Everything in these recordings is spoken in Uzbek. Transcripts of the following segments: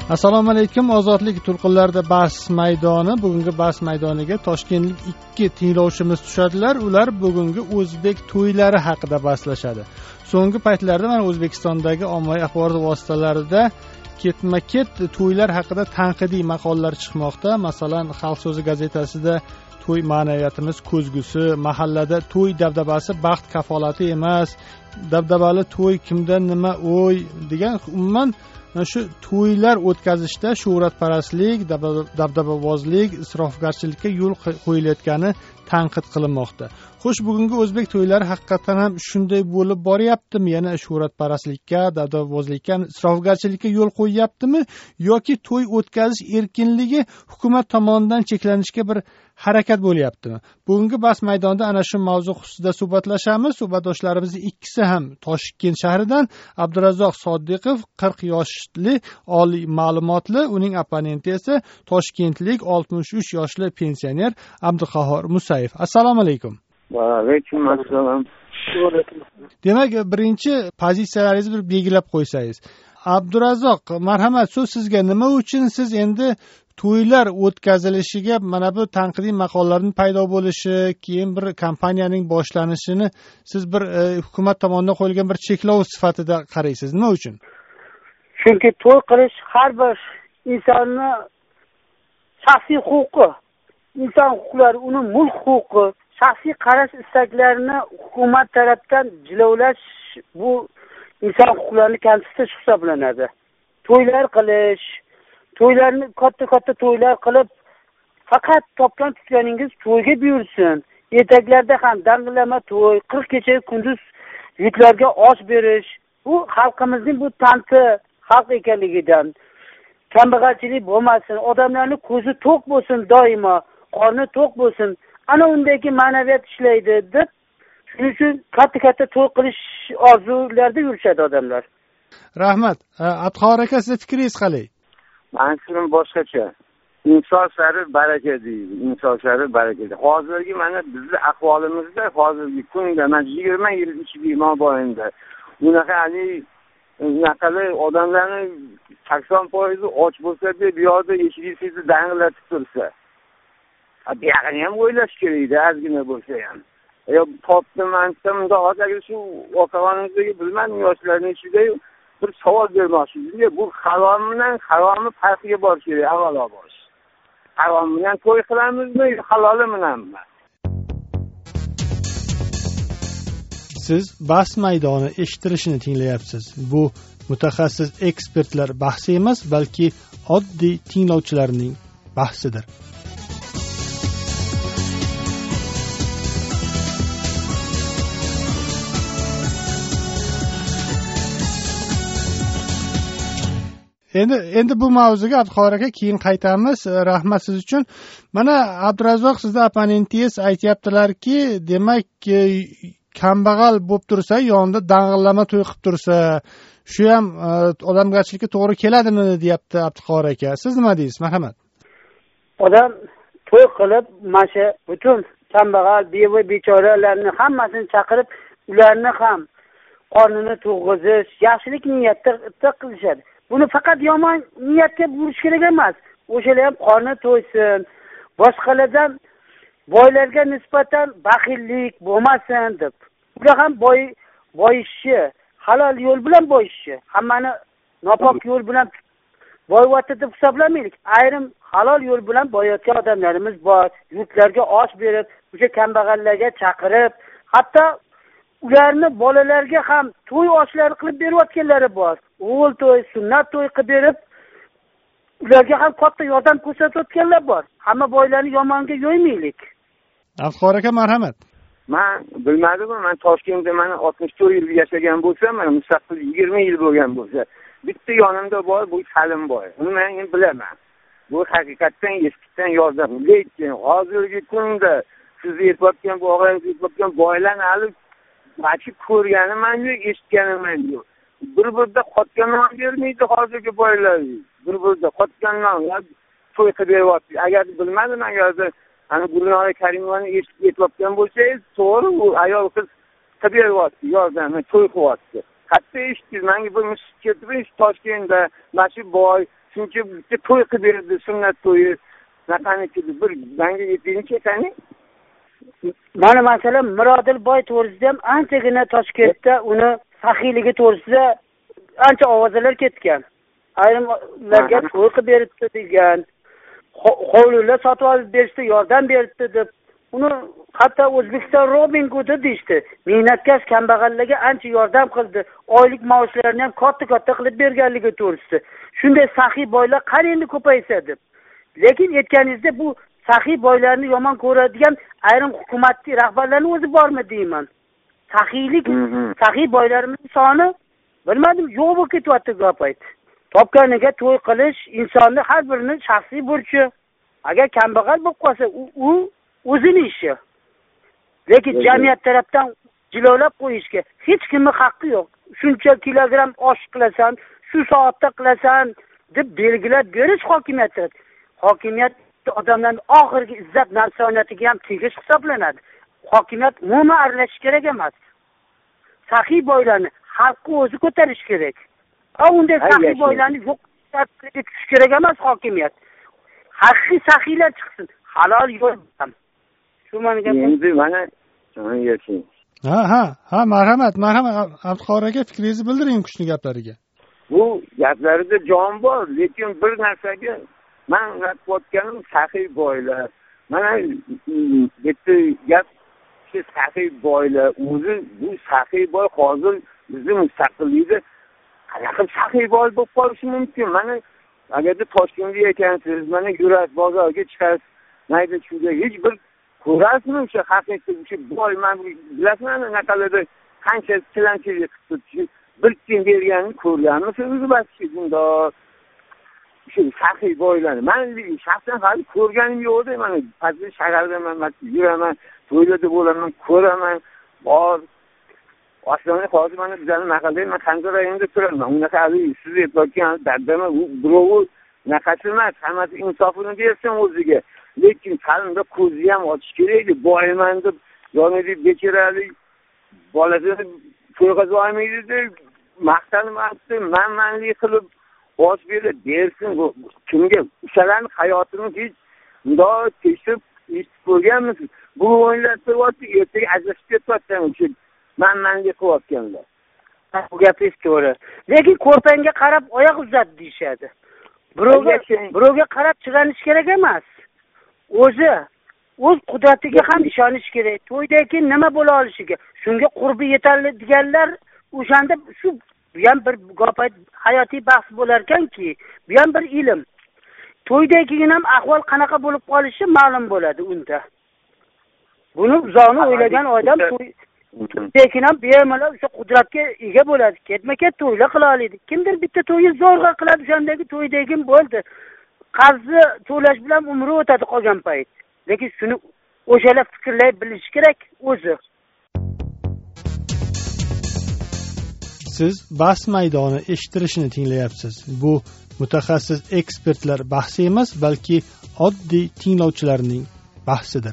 Assalomu alaykum. Ozodlik to'lqinlarida bahs maydoni. Bugungi bahs maydoniga toshkentlik 2 tinglovchimiz tushadilar. Ular bugungi o'zbek to'ylari haqida bahslashadi. So'nggi paytlarda mana O'zbekistondagi ommaviy axborot vositalarida ketma-ket to'ylar haqida tanqidiy maqolalar chiqmoqda. Masalan, Xalq so'zi gazetasida to'y ma'naviyatimiz ko'zgusi, mahallada to'y dabdabasi baxt kafolati emas, dabdabali to'y kimdan nima o'y degan umuman shu to'ylar o'tkazishda shuhratparastlik, dabdababozlik, isrofgarchilikka yo'l qo'yilayotgani tanqid qilinmoqda. Xo'sh, bugungi o'zbek to'ylari haqiqatan ham shunday bo'lib boryaptimi? Yana shuhratparastlikka, dabdababozlikka, isrofgarchilikka yo'l qo'yyaptimi yoki to'y o'tkazish erkinligi hukumat tomonidan cheklanishga bir harakat bo'lyaptimi? Bugungi bahs maydonida ana shu mavzu xususida suhbatlashamiz. Suhbatdoshlarimizning ikkisi ham Toshkent shahridan. Abdurazzoq Sodiqov 40 yoshli oliy ma'lumotli, uning opponenti esa toshkentlik 63 yoshli pensioner Abduqahhor Musayev. Assalomu alaykum. Va alaykum assalom. Demak, birinchi pozitsiyalaringizni bir belgilab qo'ysangiz. Abdurazzoq, marhamat, so'z sizga. Nima uchun siz endi to'ylar o'tkazilishiga mana bu tanqidiy maqolalarning paydo bo'lishi, keyin bir kampaniyaning boshlanishini siz bir hukumat tomonidan qo'yilgan bir cheklov sifatida qaraysiz? Nima uchun? Chunki to'y qilish har bir insonning shaxsiy huquqi, inson huquqlari, uni mulk huquqi, shaxsiy qarash istaklarini hukumat tarafdan jilovlash bu inson huquqlarini kamsitish hisoblanadi. To'ylar qilish, to'ylarni katta to'ylar qilib, faqat topgan tutganingiz to'yga buyursin. Etaklarda ham dang'illama to'y, 40 kecha kunduz yuklarga osh berish, bu xalqimizning bu tanti xalq ekanligidan. Kambag'alchilik bo'lmasin, odamlarning ko'zi to'q bo'lsin, doimo qorni to'q bo'lsin. Ana undagi ma'naviyat ishlaydi deb, shuning uchun katta to'y qilish orzularida yurishadi odamlar. Rahmat. Abduqahhor aka, siz fikringiz qalay? Men fikrim boshqacha. Inson sari baraka deydi. Inson sari baraka. Hozirgi mana bizning ahvolimizda hozirgi kunda men 20 yil ichida mobaynida unaqali odamlarning 80% och bo'lsa-da, bu yerda eshik-eshikni dang'illatib tursa. Bu yoqni ham o'ylash kerak-da, ozgina bo'lsa ham. Yo topdim, unda hozir shu otavanimizdagi bilmadim yoshlarning ichida bir savol bermoqchiman. Bu halol bilan haromi farqiga borish kerak, avvalo borish. Harom bilan to'y qilamizmi, haloli bilanmi? Siz bahs maydoni eshitilishini tinglayapsiz. Bu mutaxassis ekspertlar bahsi emas, balki oddiy tinglovchilarning bahsidir. Endi bu mavzuga Abduqahhor aka keyin qaytamiz. Rahmat siz uchun. Mana Abdurazzoq, sizning opponentingiz aytayaptilarki, demak, kambag'al bo'lib tursa, yonida dang'illama to'y qilib tursa, shu ham odamgarchilikka to'g'ri keladimi, deyapti Abduqahhor aka. Siz nima deysiz? Marhamat. Odam to'y qilib, mana butun kambag'al, beva, bechoralarni hammasini chaqirib, ularni ham qornini to'yg'izish, yaxshilik niyatda qilishadi. Buni faqat yomon niyatga burish kerak emas. O'shalar ham qorni to'ysin, boshqalardan boylarga nisbatan baxillik bo'lmasin deb. Ular ham boyishi, halol yo'l bilan boyishi, hammani nopok yo'l bilan boyvatti deb hisoblamaylik. Ayrim halol yo'l bilan boyayotgan odamlarimiz bor. Yurtlarga osh berib, o'sha kambag'allarga chaqirib, hatto ularni bolalarga ham to'y oshlari qilib berayotganlari bor. O'g'il to'y, sunnat to'y qilib berib, ularga ham katta yordam ko'rsatayotganlar bor. Hamma boylarni yomonga yo'ymaylik. Abduqahhor aka, marhamat. Men bilmadim, men Toshkentda mana 64 yil yashagan bo'lsam, mana mustaqil 20 yil bo'lgan bo'lsa, bitta yonimda bor, bu Salim boy. Uni men bilaman. Bu haqiqatdan eskitdan yordam. Lekin hozirgi kunda siz aytayotgan, bu og'ayingiz aytayotgan boylarni hali machi ko'rganim men yo'q, eshitganim men yo'q. Bir-birda qotgan non bermaydi hozirgi boylar. Bir-birda qotgan non to'y qilib beryapti. Agar bilmadim, agarda ana Gulnora Karimovani eshitib aytayotgan bo'lsangiz, to'g'ri, u ayol qiz qilib beryapti, yordamni to'y qilyapti. Hatto eshitdingiz, menga bir ketib Toshkentda machi boy shuncha bitta to'y qilib berdi, sunnat to'yi. Naqaniki bir menga yetinchi ekani. Mana masalan Mirodilboy to'g'risida ham anchagina Toshkentda uni saxiyligi to'g'risida ancha ovozlar ketgan. Ayrimlarga to'y qilib beribdi degan, hovlilar sotib olib berishdi, yordam beribdi deb. Uni hatto O'zbekiston Robin Hood deydi. Mehnatkash kambag'allarga ancha yordam qildi. Oylik maoshlarini ham katta qilib berganligi to'g'risida. Shunday saxiy boylar qani endi ko'paysa deb. Lekin aytganingizda bu saxiy boylarni yomon ko'radigan ayrim hukumatli rahbarlarning o'zi bormi deyman. Saxiy boylarimiz soni bilmadim, yo'q bo'lib ketyapti gapayt. Topganiga to'y qilish insonni har birining shaxsiy burchi. Agar kambag'al bo'lib qolsa, u o'zining ishi. Lekin jamiyat tarafdan jilolab qo'yishga hech kimning haqqi yo'q. Shuncha kilogramm osh qilasan, shu soatda qilasan deb belgilab berish hokimiyat. Hokimiyat odamlarning oxirgi izzat nafsoniyatiga ham tegish hisoblanadi. Hokimiyat umuman aralashish kerak emas. Saxiy boylarni xalqqa o'zi ko'tarish kerak. Unday saxiy boylarni yo'q qilish kerak emas hokimiyat. Haqiqiy saxiylar chiqsin, halol yo'l ham. Shu meni gapim. Endi mana yashing. Ha, marhamat. Abduqahhor aka, fikringizni bildiring kuchli gaplariga. Bu gaplarida jon bor, lekin bir narsaga men aytayotganim saxiy boylar. Mana bitta gap shu saxiy boylar, o'zi bu saxiy boy hozir bizning mustaqillikda qanaqa saxiy boy bo'lib qolishi mumkin? Mana agarda Toshkentda ekansiz, mana Yurak bozorga chiqasiz, mayda shunga hech bir ko'rasizmi o'sha haqiqiy o'sha boy, men bilasizmi naqalarda qancha tilanchilik qilib bir tiyin berganini ko'rganmisiz o'zi bas bunda shu saxiy boylarni men shaxsan hali ko'rganim yo'q edi. Mana faqat shaharda men yuraman, to'ylarda bo'laman, ko'raman, bor. Aslida hozir mana bizning mahallada men Qanjir rayonida turaman. Unaqa hali siz aytgan dardama birovi naqasi emas, hammasi insofini bersin o'ziga. Lekin ta'limda ko'zni ham ochish kerak edi. Boyman deb yonida bechiralik bolasini to'yga olmaydi deb maqtanmayapti, manmanlik qilib bosh bersin. Kimga o'shalarning hayotini hech bunday tekshirib eshitib ko'rganmisiz? Bu o'yinlayapti, ertaga ajrashib ketyapti o'sha manmanlik qilayotganlar. Bu gapingiz to'g'ri. Lekin ko'rpangga qarab oyoq uzat deyshadi. Birovga qarab chiranish kerak emas. O'z qudratiga ham ishonish kerak. To'ydan keyin nima bo'la olishiga, shunga qurbi yetarli deganlar o'shanda shu bu ham bir gapayt hayotiy bahs bo'lar ekanki, bu ham bir ilm. To'ydan keyin ham ahvol qanaqa bo'lib qolishi ma'lum bo'ladi unda. Buni uzoqni o'ylagan odam lekin ham bemalol o'sha qudratga ega bo'ladi. Ketma-ket to'ylar qila oladi. Kimdir bitta to'yni zo'rg'a qiladi, o'shandagi to'ydagin bo'ldi. Qarzni to'lash bilan umri o'tadi qolgan payt. Lekin shuni o'shalar fikrlay bilish kerak o'zi. Siz bahs maydoni eshittirishini tinglayapsiz. Bu mutaxassis ekspertlar bahsi emas, balki oddiy tinglovchilarning bahsidir.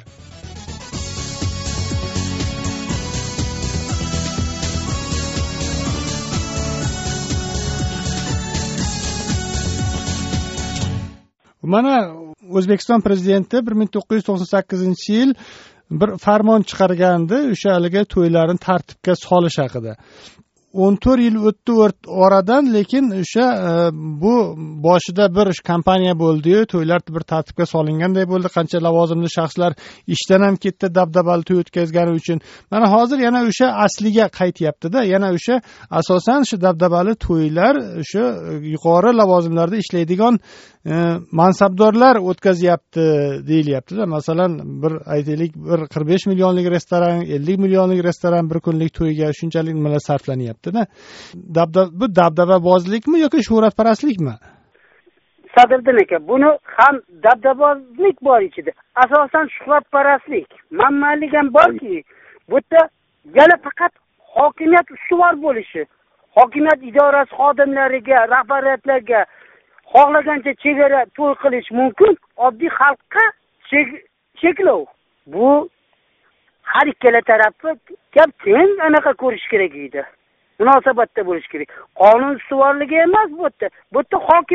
Mana O'zbekiston prezidenti 1998-yil bir farmon chiqargandi, o'sha haligi to'ylarni tartibga solish haqida. 14 yil o'tdi oradan, lekin o'sha bu boshida bir kompaniya bo'ldi-yu, to'ylar bir tartibga solinganday bo'ldi. Qancha lavozimli shaxslar ishdan ham ketdi dabdabali to'y o'tkazgani uchun. Mana hozir yana o'sha asliga qaytyapti-da, yana o'sha asosan shu dabdabali to'ylar o'sha yuqori lavozimlarda ishlaydigan mansabdorlar o'tkazyapti deyilyapti-da. Masalan, bir aytaylik, bir 45 millionlik restoran, 50 millionlik restoran bir kunlik to'yga shunchalik nimalar sarflanyapti-da. Bu dabdababozlikmi yoki shuhratparastlikmi? Sadriddin aka, buni ham dabdababozlik bor ichida. Asosan shuhratparastlik, manmanlik ham borki, bu yerda yana faqat hokimiyat ustuvor bo'lishi, hokimiyat idorasi xodimlariga, rahbariyatlarga xohlagancha chegara to'y qilish mumkin, oddiy xalqqa cheklov. Bu har ikkala tarafni gap teng anaqa ko'rish kerak edi. Munosabatda bo'lish kerak. Qonun ustuvorligi emas bu yerda. Bu yerda hokimiyat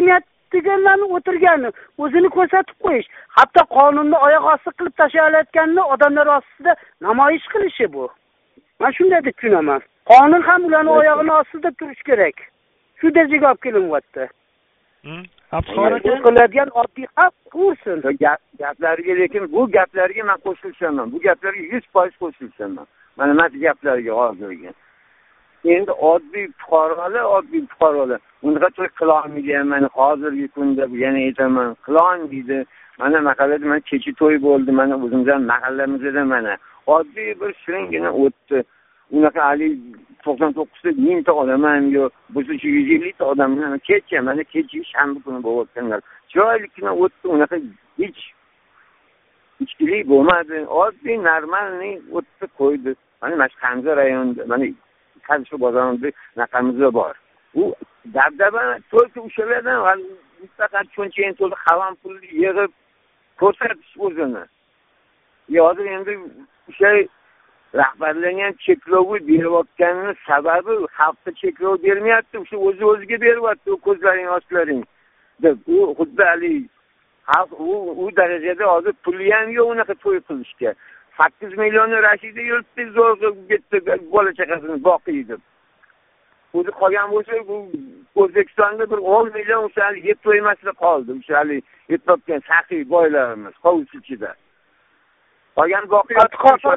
deganlarni o'tirganni o'zini ko'rsatib qo'yish, hatto qonunni oyoq osti qilib tashlayotganini odamlar ostida namoyish qilishi bu. Men shunday deb tushunaman. Qonun ham ularning oyog'ini ostida turish kerak. Shu darajaga olib kelinyapti. Abduqahhor aka qiladigan oddiy xalq ko'rsin. Gaplariga, lekin bu gaplarga men qo'shilshaman. Bu gaplarga 100% qo'shilshaman. Mana mana gaplarga hozirga. Endi oddiy fuqarolar unaqa to'y qila olmaydi. Mana hozirgi kunda yana aytaman, qila olmaydi. Mana mahallada mana kecha to'y bo'ldi. Mana o'zimizdan mahallamizda mana oddiy bir shiringina o'tdi. Unaqa ali 99 ta mingta odam ham yo'q. Bu 150 ta odam mana kecha shanba kuni bo'layotganlar. Chiroylikgina o'tdi. Unaqa hech ichkilik bo'lmadi. Oddiy normalniy o'tdi qo'ydi. Mana Qamza rayonida mana Qamza bozorida naqamizda bor. U dabdaba to'yda o'shalardan faqat cho'nchayin to'lib xavam pulni yig'ib ko'rsatish o'zini. Hozir endi o'sha rahbarlarga cheklovi berayotganini sababi xalqqa cheklov bermayapti, o'sha o'ziga beryapti, ko'zlaring oshlaring deb. U xuddi ali xalq u darajada hozir puli ham yo'q unaqa to'y qilishga. 8 million Rashida yurtdi zo'rg'a bitta bola chaqasini boqiydi. O'zi qolgan bo'lsa bu O'zbekistonda bir 10 million o'sha yeb to'ymasida qoldi. O'sha yetayotgan saxiy boylarimiz hovuz ichida. Qolgan boqiyat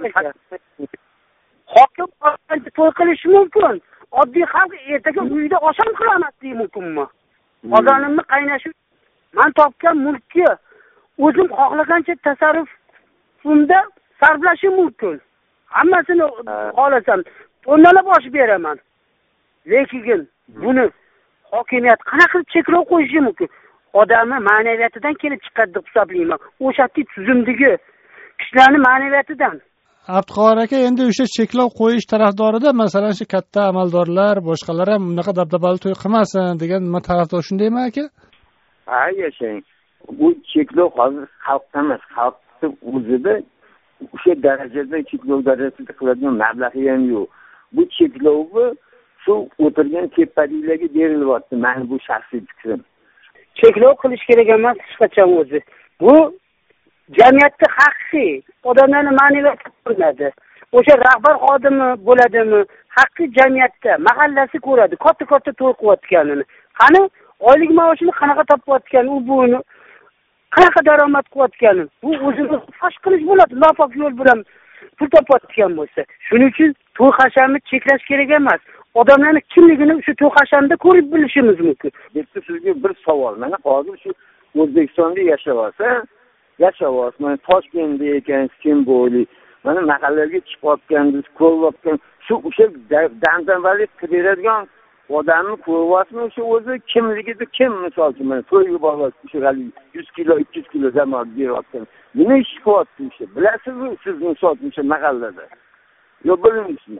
hokim qancha to'y qilishi mumkin. Oddiy xalq ertaga uyida osham qilamasligi mumkinmi? Odamimni qaynashi men topgan mulkni o'zim xohlagancha tasarrufimda sarflashim mumkin. Hammasini xohlasam tonnalab oshib beraman. Lekin buni hokimiyat qanaqa qilib cheklov qo'yishi mumkin? Odamni ma'naviyatidan kelib chiqadi deb hisoblayman. O'sha tuzumdagi kishilarning ma'naviyatidan. Abduqahhor aka endi o'sha cheklov qo'yish tarafdorida, masalan, shu katta amaldorlar, boshqalar ham bunaqa dabdabali to'y qilmasin degan tarafdor shundaymi aka? Ha, yashang. Bu cheklov hozir xalqda emas, xalqning o'zida o'sha darajada cheklov darajasida qiladigan mablag'i ham yo'q. Bu cheklovni shu o'tirgan tepaliklarga berilyapti. Meni bu shaxsiy fikrim. Cheklov qilish kerak emas hech qachon o'zi. Bu jamiyatda haqiqiy odamlarning ma'naviyati ko'rinadi. O'sha rahbar xodimi bo'ladimi, haqiqiy jamiyatda mahallasi ko'radi, katta to'y qilayotganini. Qani oylik maoshini qanaqa topayotgan, u buni qanaqa daromad qilayotganini. Bu o'zini fosh qilish bo'ladi, nopok yo'l bilan pul topayotgan bo'lsa. Shuning uchun to'y hashamni cheklash kerak emas. Odamlarni kimligini shu to'y hashamda ko'rib bilishimiz mumkin. Bitta sizga bir savol. Mana hozir shu O'zbekistonda yashayapsiz, mana Toshkentda ekan simbolik, mana mahallaga chiqayotgansiz, ko'ryapgan, shu o'sha damdamalik qiladigan odamni ko'ryapsizmi? O'sha o'zi kimligida kim misol uchun mana to'yga borib o'sha 100 kilo, 200 kilo zamoat berayotgan. Nima ish qilyapti o'sha? Bilasizmi siz misol uchun o'sha mahallada? Yo'q, bilmaysizmi?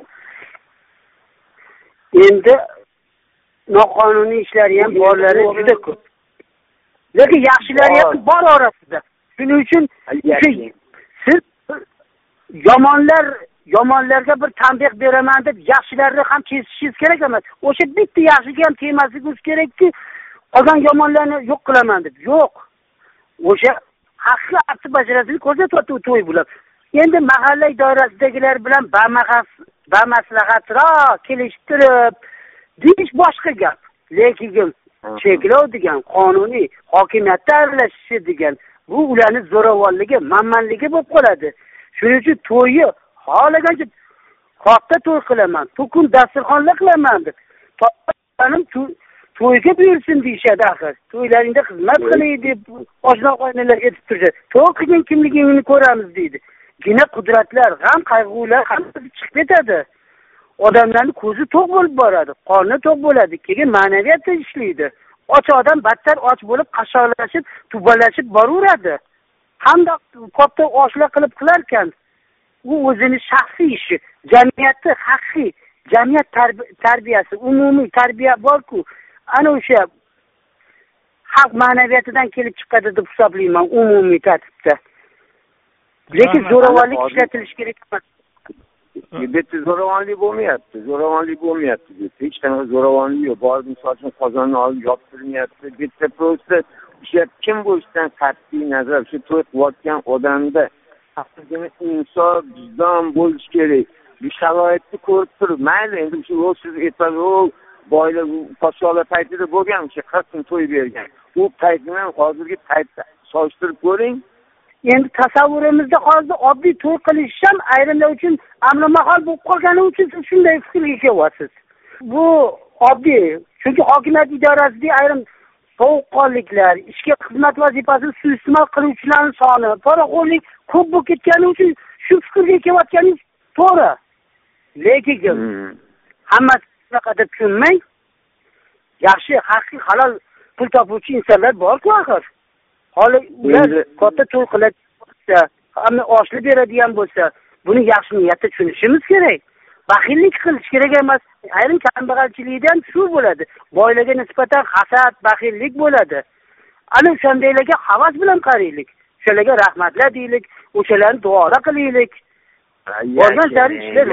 Endi noqonuniy ishlari ham borlari juda ko'p. Lekin yaxshilari ham bor orasida. Shuning uchun siz yomonlarga bir tanbeh beraman deb yaxshilarni ham kesishingiz kerak emas. O'sha bitta yaxshiga ham tegmasligingiz kerakki, qolgan yomonlarni yo'q qilaman deb. Yo'q. O'sha haqiqiy aqd bajarasini ko'rsatyapti u to'y bilan. Endi mahalla idorasidagilar bilan bamaslahatroq kelishtirib deyish boshqa gap. Lekin cheklov degan qonuniy hokimiyatda aralashishi degan bu ularning zo'ravonligi, manmanligi bo'lib qoladi. Shuning uchun to'yni xohlagancha katta to'y qilaman, to'kin dasturxonla qilaman deb. To'yga buyursin deyishadi axir. To'ylaringda xizmat qiling deb oshna qo'ynalar aytib turishadi. To'y qilgan kimligingni ko'ramiz deydi. Gina qudratlar, g'am qayg'ular hammasi chiqib ketadi. Odamlarning ko'zi to'q bo'lib boradi, qorni to'q bo'ladi, keyin ma'naviyatda ishlaydi. Och odam battar och bo'lib, qashshoqlashib, tubalashib boraveradi. Hamda katta oshlar qilib qilarkan, u o'zining shaxsiy ishi, jamiyatda haqiqiy jamiyat tarbiyasi, umumiy tarbiya bor-ku, ana o'sha xalq ma'naviyatidan kelib chiqadi deb hisoblayman umumiy tartibda. Lekin zo'ravonlik ishlatilishi kerak emas. bu yerda zo'ravonlik bo'lmayapti hech qanaqa zo'ravonlik yo'q. Borib misol uchun qozonni olib yoptirmayapti. Bu yerda просто o'sha kim bo'lishidan qat'iy nazar shu to'y qilayotgan odamda faqatgina insof vijdon bo'lishi kerak. Bu sharoitni ko'rib turib mayli endi shu siz aytasiz boylar podshohlar paytida bo'lgan o'sha 40 kun to'y bergan. U payt bilan hozirgi paytda solishtirib ko'ring. Endi tasavvurimizda hozir oddiy to'y qilish ham ayrimlar uchun amrimahol bo'lib qolgani uchun siz shunday fikrga kelyapsiz. Bu oddiy, chunki hokimiyat idorasidagi ayrim sovuqqonliklar, ishga xizmat vazifasini suiiste'mol qiluvchilarning soni, poraxo'rlik ko'p bo'lib ketgani uchun shu fikrga kelayotganingiz to'g'ri. Lekin hammasi shunaqa deb tushunmang. Yaxshi, haqiqiy halol pul topuvchi insonlar bor-ku axir. Hali ular katta to'y qiladigan, hamma oshli beradigan bo'lsa, buni yaxshi niyatda tushunishimiz kerak. Baxillik qilish kerak emas. Ayrim kambag'alchilikda ham shu bo'ladi. Boylarga nisbatan hasad, baxillik bo'ladi. Ana o'shandaylarga havas bilan qaraylik. O'shalarga rahmatlar deylik, o'shalarni duolar qilaylik. Borgan sari ishlar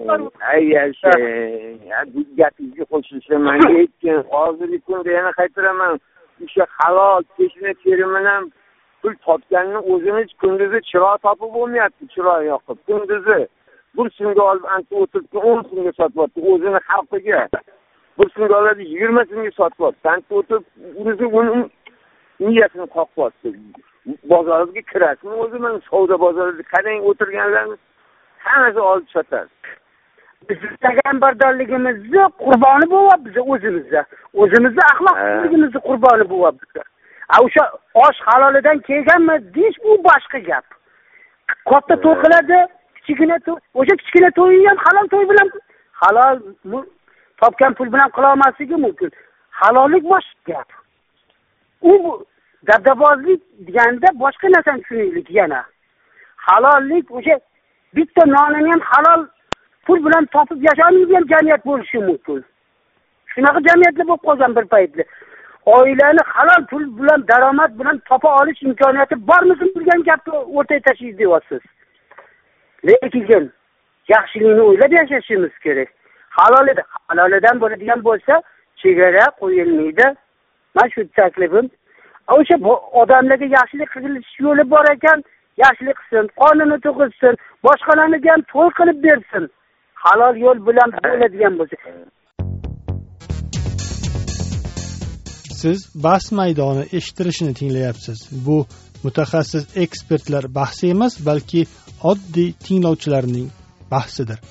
bu gapingizga qo'shilsam, men aytgan hozirgi kunda yana qaytaraman. O'sha halol teshina terimidan ham pul topganning o'zini kunduzi chiroq topib bo'lmayapti, chiroq yoqib. Kunduzi bir so'mga olib anta o'tirib 10 so'mga sotyapti o'zini xalqiga. Bir so'mga oladi 20 so'mga sotyapti. Anta o'tirib o'zi uni niyatini qoqyapti. Bozorga kirasizmi o'zi men savdo bozorida qarang o'tirganlarni hammasi olib sotadi. Biz payg'ambardorligimizni qurboni bo'lyapmiz o'zimizda. O'zimizni axloqsizligimizni qurboni bo'lyapmiz. O'sha osh halolidan kelganmi deyish bu boshqa gap. Katta to'y qiladi, kichkina to'y, o'sha kichkina to'yni ham halol to'y bilan halol topgan pul bilan qila olmasligi mumkin. Halollik boshqa gap. U dabdabozlik deganda boshqa narsani tushunaylik yana. Halollik o'sha bitta nonini ham halol pul bilan topib yashamaydigan jamiyat bo'lishi mumkin. Shunaqa jamiyatlar bo'lib qolgan bir paytda. Oilani halol pul bilan, daromad bilan topa olish imkoniyati bormisiz degan gapni o'rtaga tashlaysiz deyapsiz. Lekin yaxshilikni o'ylab yashashimiz kerak. Halolidan bo'ladigan bo'lsa, chegara qo'yilmaydi. Men shu taklifim. O'sha odamlarga yaxshilik qilish yo'li bor ekan, yaxshilik qilsin, qonuni to'g'izsin, boshqalarga ham to'y qilib bersin. Halol yo'l bilan bo'ladigan bo'lsa. Siz bas maydoni eshittirishini tinglayapsiz. Bu mutaxassis ekspertlar bahsi emas, balki oddiy tinglovchilarning bahsidir.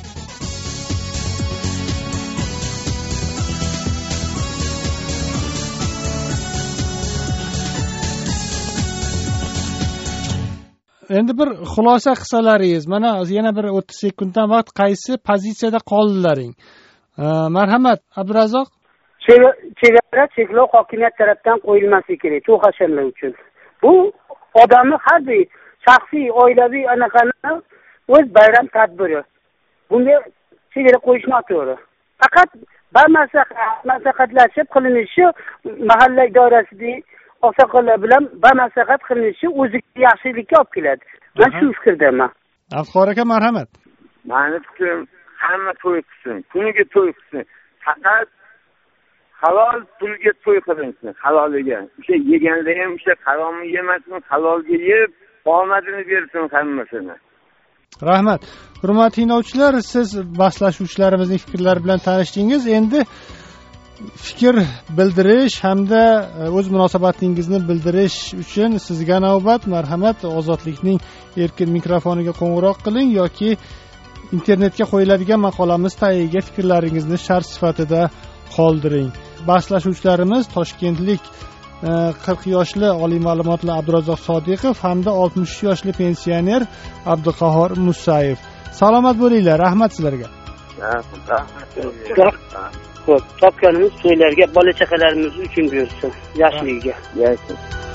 Endi bir xulosa qilsalaringiz, mana yana bir 30 sekunddan vaqt, qaysi pozitsiyada qoldilaring? Marhamat, Abdurazzoq. Chegara cheklov hokimiyat tarafdan qo'yilmasligi kerak to'xashlar uchun. Bu odamni harbiy, shaxsiy, oilaviy anaqani o'z bayram tadbiri. Bunga chegara qo'yish noto'g'ri. Faqat maslahatlashib qilinishi mahalla idorasidagi oqsoqollar bilan maslahat qilinishi o'ziga yaxshilikka olib keladi. Men shu fikrdaman. Afxor aka, marhamat. Meni fikrim, hamma to'y qilsin, kuniga to'y qilsin. Faqat halol pulga to'y qilinsin, haloliga. O'sha yeganlar ham o'sha haromni yemasin, halolga yeb, omadini bersin hammasini. Rahmat. Hurmatli tinglovchilar, siz baslashuvchilarimizning fikrlari bilan tanishdingiz. Endi fikr bildirish hamda o'z munosabatingizni bildirish uchun sizga navbat. Marhamat, Ozodlikning erkin mikrofoniga qo'ng'iroq qiling yoki internetga qo'yiladigan maqolamiz tagiga fikrlaringizni shart sifatida qoldiring. Baslashuvchilarimiz toshkentlik 40 yoshli oliy ma'lumotli Abdurazzoq Sodiqov hamda 60 yoshli pensioner Abduqahhor Musayev. Salomat bo'linglar, rahmat sizlarga. Topganimiz to'ylarga, bola chaqalarimiz uchun buyursin, yaxshiligiga.